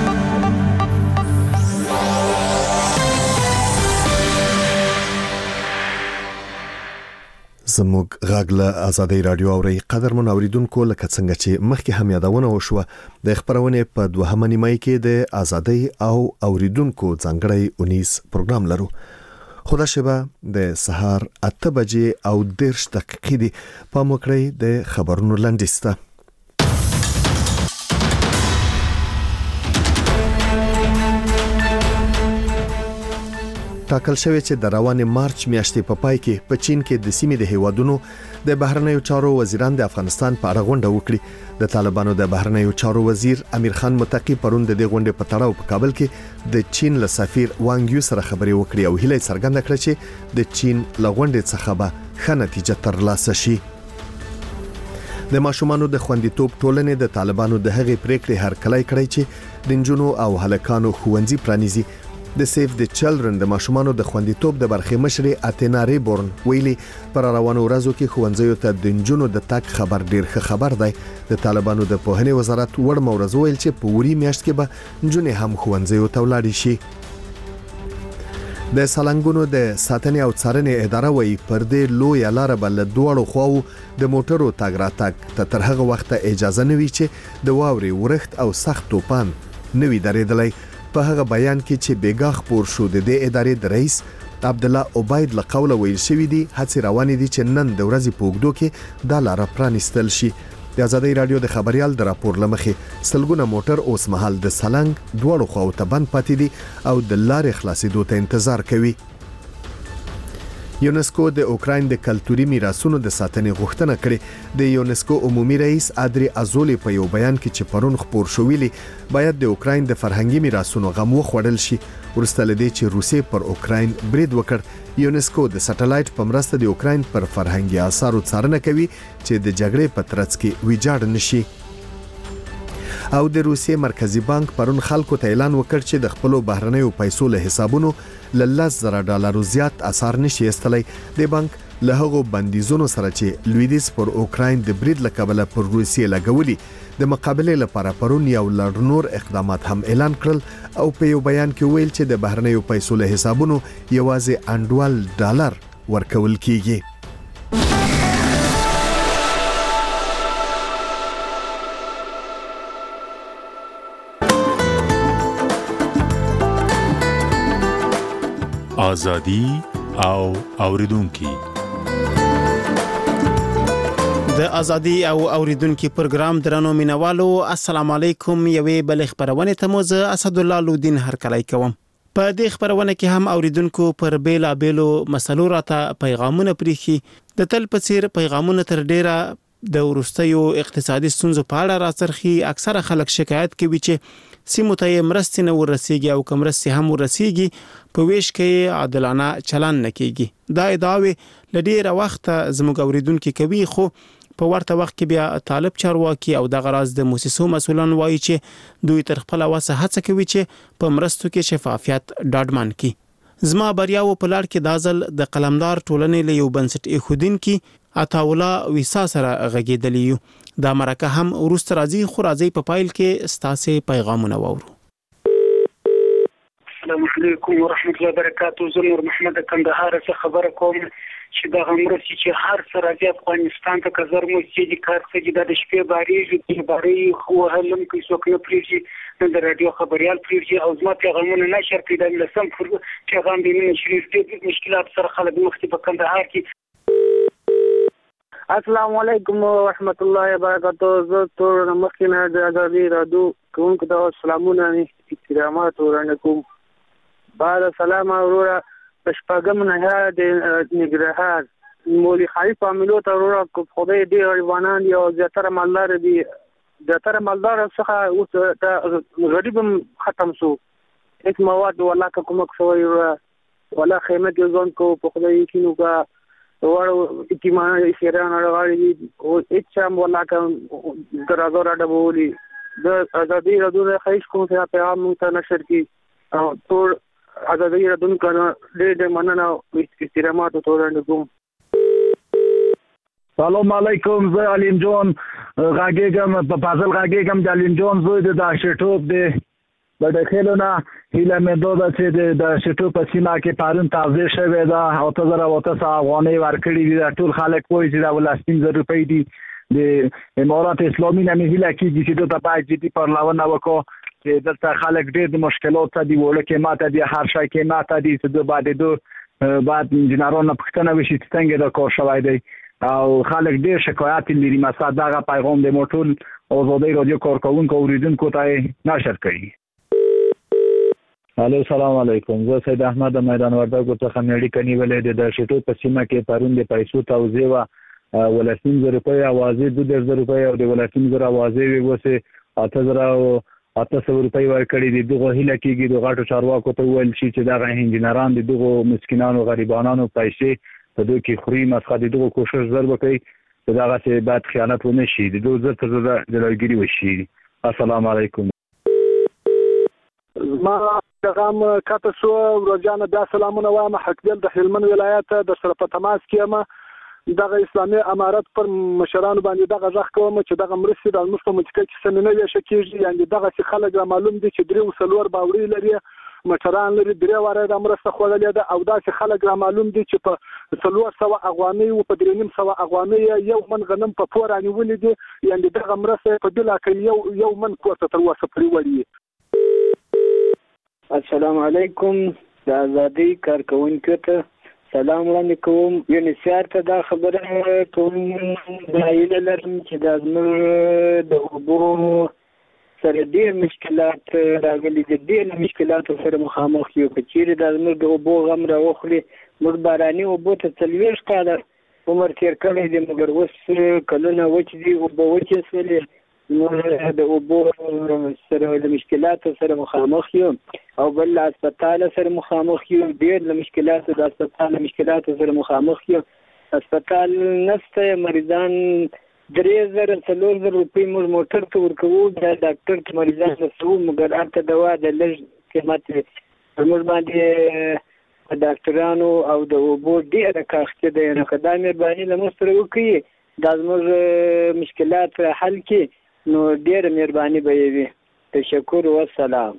زموږ غږ له آزادۍ رادیو اوري. قدرمن اوریدونکو، لکه څنګه چې مخکې هم یادونه وشوه، د خبرونه په دوهمه نیمه کې د آزادۍ او اوریدونکو ځانګړی اونیس پروګرام لرو. خدا شبه د سهار اته بجې او دېرش دقیقې دی. په موکړی د خبرونو لنډیسته. ټاکل شوی چې د روانې مارچ میاشتې په پای کې په چین کې د سیمې د هیوادونو د بهرنیو چارو وزیران د افغانستان په اړه غونډه وکړي. د طالبانو د بهرنیو چارو وزیر امیر خان متقی پرون د دې غونډې په تړاو په کابل کې د چین له سفیر وانګ یو سره خبرې وکړي او هیله څرګنده کړه چې د چین له غونډې څخه به ښه نتیجه ترلاسه شي. د ماشومانو د خوندیتوب ټولنې د طالبانو د هغې پریکړې هرکلی کړی چې د نجونو او هلکانو ښوونځي پرانیزي. د سیف د چلډرن د ماشومانو د خوندیتوب د برخې مشري اتینا ریبورن ویلي پر روانو ورځو کې ښوونځیو ته د نجونو د تک خبر ډیر ښه خبر دی. د طالبانو د پوهنې وزارت وړ مورز ویل چې په وری میاشت کې به نجونې هم ښوونځیو ته ولاړې شي. د سالنګونو د ساتنې او څارنې اداره وایي پر دې لوی لار بل دوړو خواو د موټرو تګ راتګ ته تر هغه وخت اجازه نه وي چې د واوري ورښت او سخت توپان نوي درېدلای. په هغه بیان کې چې بیګا خبر شو د دې ادارې د رئیس عبد الله عبید له قوله ویل شوی دی هڅې روانې دي چې نن د ورځې په اوږدو کې دا لار پرانیستل شي. د آزادۍ رادیو د خبريال د راپور لمخې سلګونه موټر اوس مهال د سالنګ دوړو خواو ته بند پاتې دي او د لارې خلاصېدو ته انتظار کوي. یونسکو د اوکراین د کلتوري میراثونو د ساتنې غوښتنه کړې. د یونسکو عمومي رئیس ادري ازولي په یو بیان کې چې پرون خبر شو ویلي باید د اوکراین د فرهنګي میراثونو غم وخوړل شي. ورسته لدی چې روسیې پر اوکراین برید وکړ. یونسکو د سټلایټ په مرسته د اوکراین پر فرهنګي آثارو څارنه کوي چې د جګړې په ترڅ کې ویجاړ نشي. او د روسیې مرکزی بانک پرون خلکو ته اعلان وکړ چې د خپل بهرنیو پیسو له حسابونو ل لس زره ډالرو زیات اثر نشي استلای. د بانک له هغو بندیزونو سره چې لویدیس پر اوکراین د برید لکبله پر روسیې لګولي د مقابله لپاره پرون یو لړ نور اقدامات هم اعلان کړل او په یو بیان کې ویل چې د بهرنیو پیسو له حسابونو یوازې انډوال ډالر ورکول کیږي. آزادی او اوریدونکو د ازادي او اوریدونکو پروګرام درنو مینوالو السلام علیکم. یوې بل خبرونه ته مو زه اسد الله لودین هرکلی کوم. په دې خبرونه کې هم اوریدونکو پر بیلا بیلو مسلو راته پیغامونه پریخي. د تل په څیر پیغامونه تر ډیره د ورستیو اقتصادي ستونزو په اړه راڅرخي. اکثره خلک شکایت کوي چې سیمو ته مرستې نه ورسیږي او کوم مرستې هم ورسیږي په ویش کې عادلانه چلن نه کیږي. دا ادعاوې لډیره وخت زموږ اوریدونکو کوي، خو په ورته وخت کې بیا طالب چارواکي او د غراض د موسسو مسولان وایي چې دوی تر خپل وسه هڅه کوي چې په مرستو کې شفافیت ډاډمن کړي. زما بریاو په لار کې دازل د قلمدار ټولنې له یو بنسټ ایښودونکو عطاولا ویسا سره غږیدلی یو. دا مرکه هم ورست راځي خو راځي په پایل کې ستاسو پیغامونه وورو. السلام علیکم ورحمت الله وبرکاتہ. زه نور محمد کندهار څخه خبر کوم چې د غمرسي چې هر سره د افغانستان ته کزر مو چې کار څه د شپې باریږي د باری خو هلم کې څوک نه پریږي د رادیو خبريال پریږي او زما پیغامونه نشر کړي د لسم پیغام د مين شریف د مشکلات سره خلک مخ په کندهار کې. السلام علیکم ورحمت الله وبرکاتہ. زه تور مخکنه د ازادي رادیو کوونکو ته سلامونه احترامات ورنکوم. بعد سلام اورورا پشپاګم نه د نګرهار مولي خالص عاملو ته اورورا خدای دې روانان دي او زیاتره مالدار دي. زیاتره مالدار څخه اوس غریب ختم شو. هیڅ مواد ولا کوم څه ولا خیمه کې ځون کو په خدای کینو کا ورو اټیمانه شهران اړوالي او اچام ولا کوم درازو را ډبولي د ازادي رادیو خیش کوم څه پیغام ته نشر کی او ټول ازادي رادونکو ډېر ډېر مننه او احترامات وړاندې کوم. سلام علیکم، زه علیم جون غاګېږم، په فاضل غاګېږم د علیم جون زوی د شټوب دی. د دخلونه هیله مې دوه چې د شټوب په سیمه کې پارون تازه شوی دا او ته زره وته افغانۍ ورکړي دي. ټول خلک وایي چې دا ولسمین زر روپۍ دي. د امارات اسلامي نه مې هیله کېږي چې دوی ته باید جدي پرلاونه وکړو چې دلته خلک ډېر د مشکلات ته دي، وړه قیمته دي، هر شی قیمته دي چې دوی باید دو باید انجینرانو پوښتنه وشي چې څنګه دا کار شوی دی او خلک ډېر شکایت لري. مثلا دغه پیغام د موټول آزادۍ رادیو کارکوونکو اوریدونکو ته نشر کړي. الو سلام علیکم، زه سید احمد میدان وردګو څخه مېړی کنیولې د شټو په سیمه کې پرون د پیسو توزیع و ولسمین زر روپۍ اوازې دوه زر روپۍ او د ولسمین زر اوازې وسه اته زر او اته سو روپۍ ورکړي دي. دغه هیله کېږي د غاټو چارواکو ته ویل شي چې دغه انجینران د دغه مسکینانو غریبانو پیسې په دوی کې خوري مسخه د دغه کوشش زر وکړي چې دغه څه بعد خیانت ونه شي، د دوه زر تر زر جلوګیری وشي. السلام علیکم. ما پیغام کاته شو ورځانه د سلامونه وایم. حقدل د هلمند ولایت د سره په تماس کې ما دغه اسلامي امارت پر مشرانو باندې دغه ځخ کوم چې دغه مرسي د مستو متکه کې سننه وي شکیږي. یعنی دغه څه خلک را معلوم دي چې درې وسلور باوري لري، مشران لري درې واره د مرسته خوللې ده او دا چې خلک را معلوم دي چې په څلور سو افغانۍ او په درې نیم سو افغانۍ یو من غنم په پور انیولې دي. یعنی دغه مرسته په بلا کې یو یو من کوته تر وسه پرې وړي. السلام علیکم، د ازادي کارکونکو ته سلام وړاندې کوم. یونیسیار ته دا خبره کوم دا هیله لرم چې د زموږ د اوبو سره ډېر مشکلات راغلي دي، ډېر مشکلاتو سره مخامخ یو. که چیرې د زموږ د اوبو غم راوخلي، موږ باراني اوبو ته څلوېښت کاله عمر تېر کړی دی مګر اوس کلونه وچ دي، اوبه وچې شولې. موږ د اوبو سره د مشکلاتو سره مخامخ یو او بل له هسپتاله سره مخامخ یو، ډېر له مشکلاتو د هسپتال له مشکلاتو سره مخامخ یو. هسپتال نشته، مریضان درې زره څلور زره روپۍ موږ موټر ته ورکوو، بیا ډاکټر ته مریضان رسوو مګر هلته دوا د لږ قیمت موږ باندې ډاکټرانو او د اوبو ډېره کاښتې ده. نو که دا مهرباني له موږ سره وکړي دا زموږ مشکلات حل کړي نو ډېره مهرباني به یې وي. تشکر والسلام.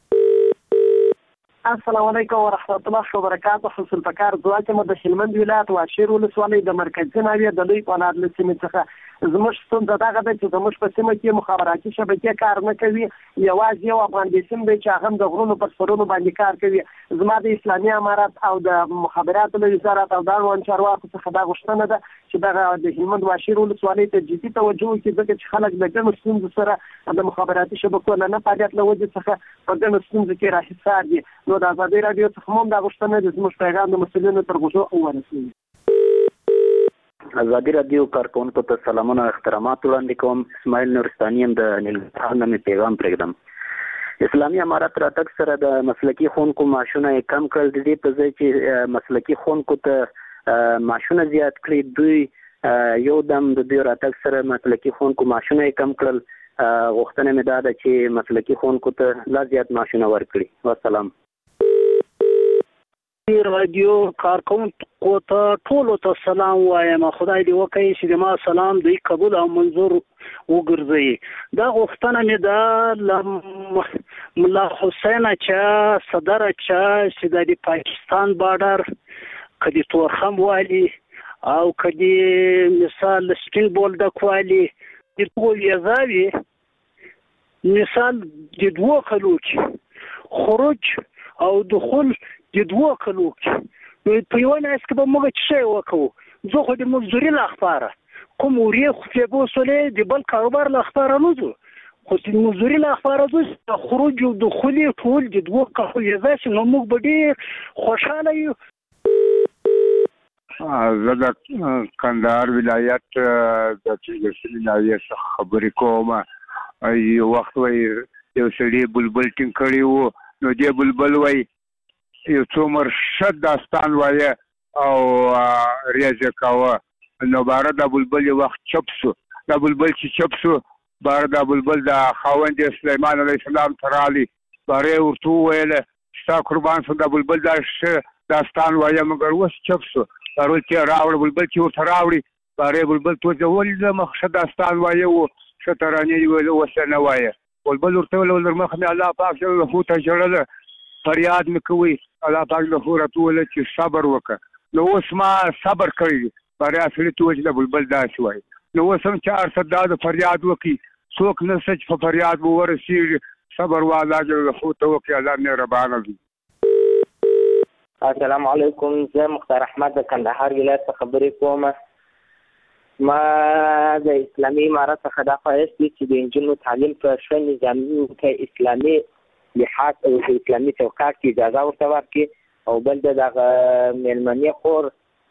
السلام علیکم ورحمۃ اللہ وبرکاتہ. حسن پکار ځواک مو د هلمند ولایت واشیر ولسوالۍ د مرکزي ناوې د لوی پناد له سیمې څخه. زموږ ستونزه دغه ده چې زموږ په سیمه کې مخابراتي شبکې کار نه کوي. یوازې یو افغان سیم دی چې هغه د غرونو پر سرونو باندې کار کوي. زما د اسلامي امارات او د مخابراتو له وزارت او د اړوند چارواکو څخه دا غوښتنه ده چې دغه د هلمند واشیر ولسوالۍ ته جدي توجه وکړي، ځکه چې خلک د ګڼو ستونزو سره د مخابراتي شبکو له نه فعالیت له وجې څخه په ګڼو ستونزو کې راحصار دي. نو د ازادي راډیو څخه هم دا غوښتنه ده زموږ پیغام د مسؤلینو تر غوږو ورسوي. ازادي راډیو کارکونکو ته سلامونه او احترامات وړاندې کوم. اسماعیل نورستاني یم د ننګرهار نه مې پیغام پرېږدم. اسلامي امارت راتګ سره د مسلکي ښوونکو معاشونه یې کم کړل. د دې په ځای چې مسلکي ښوونکو ته معاشونه زیات کړي، دوی یو دم د دوی راتګ سره مسلکي ښوونکو معاشونه یې کم کړل. غوښتنه مې دا ده چې مسلکي ښوونکو ته لا زیات معاشونه ورکړي. والسلام. رادیو کارکونکو ته ټولو ته سلام وایم. خدای دې وکړي چې ما سلام دوی قبول او منظور وګرځي. دا غوښتنه مې ده له ملا حسین چا صدر چا چې د پاکستان بارډر کدي تورخم والی او کدي مثال سپین بولډک والی د ټول یزاوی مثال د دوه کلو خروج او دخول د دوه کلو په یو نه اس کې به موږ څه وکړو. زه خو د مزدوري لاخباره کوم وری خو په بوسله د بل کاروبار لاخباره نه زو خو د مزدوري لاخباره زو خروج او دخول ټول د دوه کلو یزاش نو موږ به ډیر خوشاله یو. زه د کندهار ولایت د چیرسلی ناویه څخه خبرې کوم. یو وخت وای یو سړی بلبل ټینګ کړی وو، نو دې بلبل وای یو څو مرشد داستان وای او ریاضه کاوه. نو بار د بلبل یو وخت چپ شو، د بلبل چې چپ شو بار د بلبل د خاوند سليمان عليه السلام ترالی باره ورته ویل ستا قربان شو د بلبل دا داستان وایم مګر اوس چپ شو ضرور چې راوړ بلبل چې ورته راوړي بارې بلبل تو ځول د مخ داستان وایو شترانی ویل وسنه وایي بلبل ورته ول مخ مې الله پاک له هو ته جوړل فریاد مکوي الله پاک له هو راټول چې صبر وکړه نو اوس ما صبر کړی بارې اصلي تو چې بلبل دا شوی نو اوس هم چار صدا د فریاد وکي څوک نه سچ په فریاد ورسیږي صبر والا له هو ته وکي الله مهربان دی. السلام علیکم، زه مختار احمد د کندهار ولایت څخه خبرې کوم. ما د اسلامي امارت څخه دا خواهش دي چې د نجونو تعلیم په ښه نظامي په اسلامي لحاظ او اسلامي چوکاټ کې اجازه ورته ورکړي او بل د دغه میلمنې خور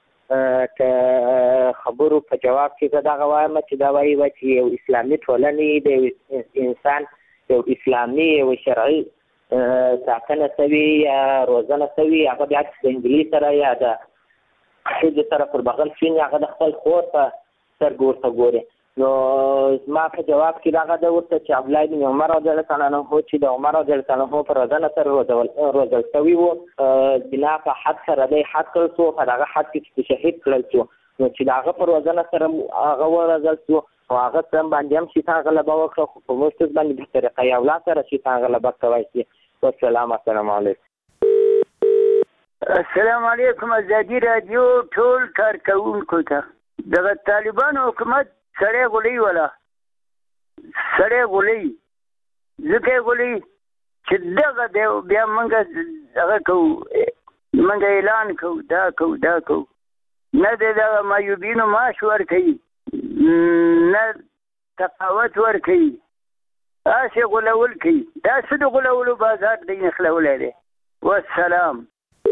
که خبرو په جواب کې زه دغه وایم چې دا وایي چې یو اسلامي ټولنې د انسان یو اسلامي یو شرعي ساتنه سوي یا روزنه سوي هغه بیا د انجلۍ سره یا د ښځې سره پر بغل شوي هغه د خپل خور په سترګو ورته ګوري. نو زما په جواب کې دغه ده ورته چې عبدالله بن عمر رضی الله تعالی عنه چې د عمر رضی الله تعالی عنه په روزنه سره روزل سوي وو بنا په حد سره دی حد کړل شو په دغه حد کې چې شهید کړل شو نو چې د هغه په روزنه سره هغه ورزل شو او هغه سم باندې هم شیطان غلبه وکړه خو په موږ باندې په طریقه یو لا سره شیطان غلبه کوي شي. والسلام السلام علیکم. السلام علیکم. ازادي رادیو ټول کارکونکو ته دغه طالبانو حکومت سړی غولي ولا سړی غولي ځکه غولي چې دغه دی بیا موږ هغه کوو موږ اعلان کوو دا کوو دا کوو نه د دغه معیوبینو معاش ورکوي نه تفاوت ورکوي هسې غولول کوي دا څه د غولولو بازار دی نښلولی دی. والسلام.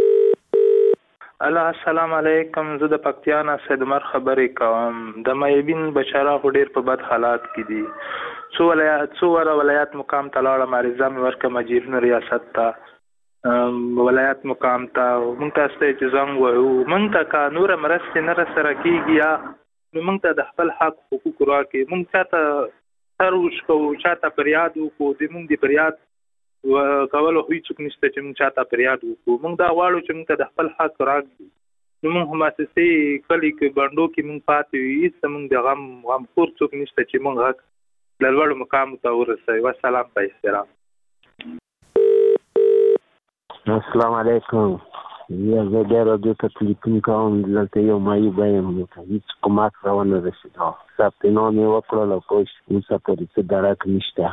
الله السلام علیکم. زه د پکتیا نه سید عمر خبرې کوم. د معیوبین بچاره خو ډېر په بد حالات کې دي. څو ولایات څو وره ولایات مقام ته لاړم عریضه مې ورکړه مجیرونو ریاست ته ولایت مقام ته موږ ته ستاسو چې زنګ وایو موږ ته که نوره مرستې نه راسره کېږي یا نو موږ ته د خپل حق حقوق راکړي موږ چاته سر وشکوو چاته فریاد وکړو د موږ د فریاد کولو خو هېڅوک نشته چې موږ چاته فریاد وکړو موږ دا غواړو چې موږ ته د خپل حق راکړي نو موږ مؤسسې کلي کې بنډو کې موږ پاتې یو هېڅ موږ د غم غمخور څوک نشته چې موږ حق له لوړو مقامو ته ورسوي. والسلام په احترام. السلام علیکم. یا زه بیا راډیو ته تلیفون کوم دلته یو معیوب یم هېڅ کومک راونه رسېدا ثبت نام یې وکړل او کوش اوسه پورې څه درک نشته.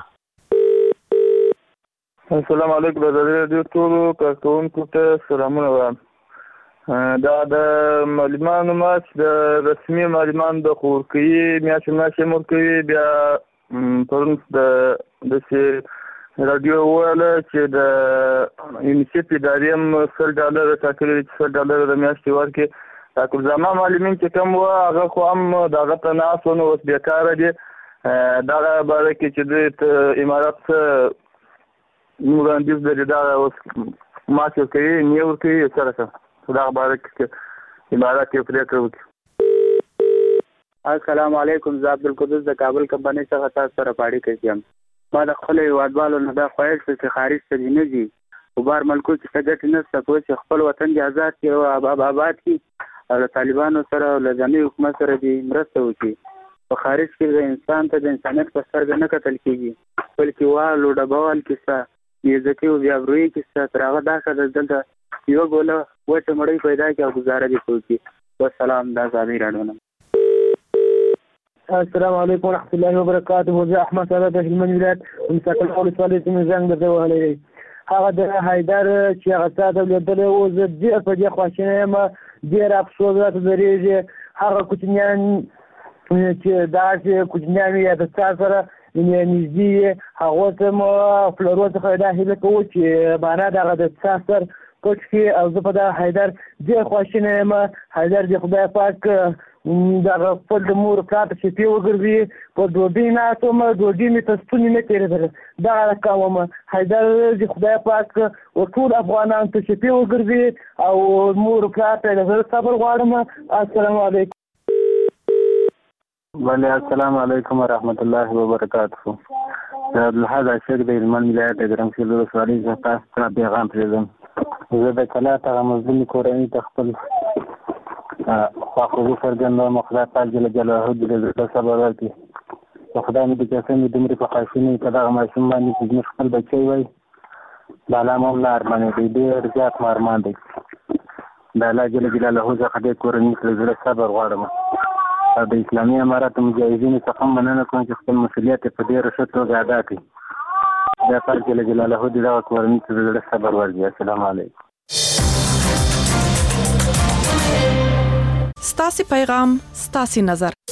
السلام علیکم. د راډیو ټولو کارکوونکو ته سلامونه وایم. دا د معلمانو ماش د رسمي معلمانو د خو ورکوي میاشتې میاشتې هم ورکوي بیا پرون د داسې راډیو وویله چې د یونیسیف ادارې هم سل ډالره ټاکلي دي چې سل ډالره د میاشتې ورکړي. کلزامه معلمین چې کوم وو هغه خو هم د هغه ته ناست وو نو اوس بېکاره دي. دغه باره کې چې دوی امارت څه وړاندیز لري دغه اوس معاش ورکوي نه ورکوي څه رقم دغه باره کې امارت یې پرېکړه وکړي. السلام علیکم. زه عبدالقدوس د کابل کمپنۍ څخه تاسو سره په اړیکه کې یم. ما د خپلو هېوادوالو نه دا خواهش دی چې خارج ته دې نه ځي په بار ملکو کې څه ګټې نشته کوی چې خپل وطن دې آزاد کړي او آباد کړي او له طالبانو سره او له ځاني حکومت سره دې مرسته وکړي. په خارج کې د انسان ته د انسانیت په سترګه نه کتل کېږي بلکې وال او ډبوال کیسه بېعزتي او بېابرویي کیسه تر هغه دا ښه ده دلته یوه ګوله وچه مړۍ پیدا کړي او ګزاره دې وکړي. والسلام. دا ازادي راډیو نه. السلام علیکم ورحمۃ اللہ وبرکاتہ. زه احمد صاحب د هلمند ولایت مساکل ولسوالۍ څخه زنګ درته وهلی دی. هغه د حیدر چې هغه تا ته لیدلی و زه ډېر په دې خواشینی یم ډېر افسوس راته درېږي. هغه کوچنیان چې داسې کوچنیان یا د تا سره نږدې یې هغو ته مو پلرو څخه دا هیله کوو چې معنا دغه د تا سر پټ کړي او زه په دغه حیدر ډېر خواشینی یم. حیدر دې خدای پاک دغه خپل د مور پلار ته شپې وګرځي په ډوډۍ ناست وم ډوډۍ مې ته ستونې نه تېرېدله دغه کار وم. حیدر دې خدای پاک ټول افغانانو ته شپې وګرځي او مور پلار ته د زړه صبر غواړم. السلام علیکم. بله السلام علیکم ورحمت الله وبرکاتہ. عبدالحد عاشق د هلمند ولایت د ګرمسیر ولسوالۍ څخه تاسو ته پیغام پرېږدم. زه د کلا ته مظلومې کورنۍ ته خپل خواخوږي څرګندوم. خدای پاک جل جلاله دې د زړه صبر ورکړي. خدای مې د قسم دومره په خاصینې په دغه ماشوم باندې چې زموږ خپل بچی وای د الله مو نه ارمانې دی ډېر زیات مو ارمان دی. د الله جل جلاله څخه د کورنۍ ته زړه صبر غواړم او د اسلامي اماراتو مجاهدینو څخه مننه کوم چې خپل مسؤلیت په ډېره ښه توګه ادا کړي. دا پاک جل جلاله دې دغه کورنۍ ته زړه صبر ورکړي. السلام علیکم. ستاسو پیغام ستاسو نظر